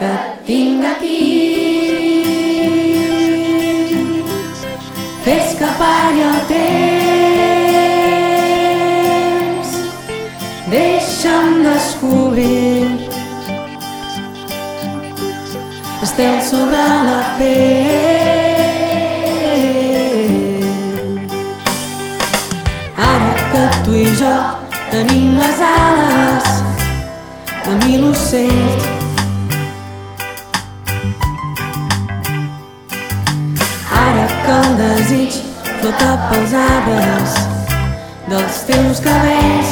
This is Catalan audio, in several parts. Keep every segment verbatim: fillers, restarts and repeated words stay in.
que et tinc aquí, fes que pari el temps, deixa'm descobrir estel sobre la pell. Ara que tu i jo tenim les ales de mil ocells, ara que el desig flota pels arbres dels teus cabells,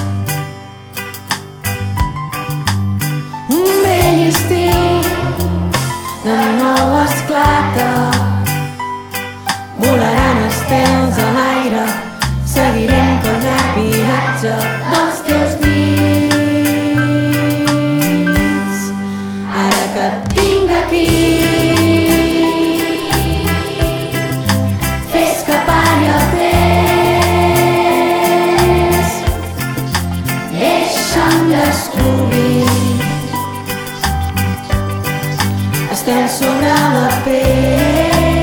un vell estiu de nou esclata, volaran estels a l'aire, seguirem pel llarg viatge dels teus dits. Ara que et tinc aquí, fes que pari el temps, deixa'm descobrir estels sobre la pell.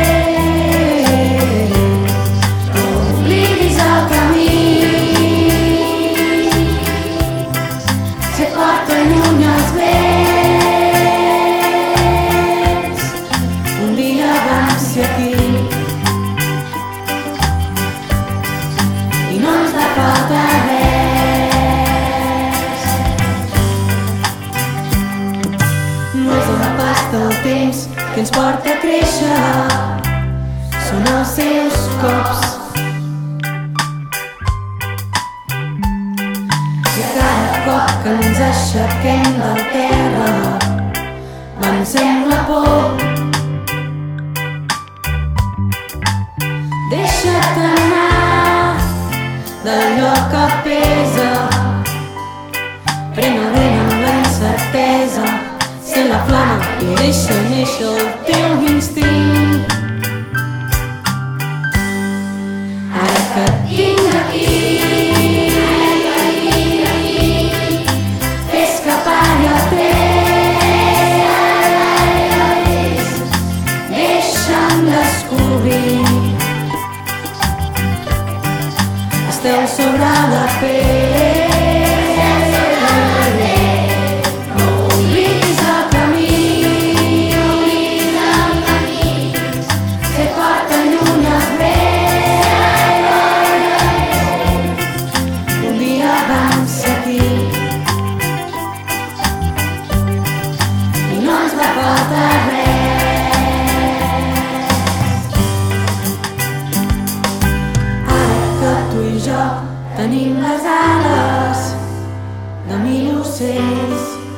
El temps que ens porta a créixer són els seus cops, i cada cop que ens aixequem del terra vencem la por. Deixa't anar d'allò que pesa, pren el vent amb la incertesa, sent la flama i deixa néixer el teu instint. Ara que et tinc aquí, fes que pari el temps, deixa'm descobrir estels sobre la pell. Tenim les ales de mil ocells,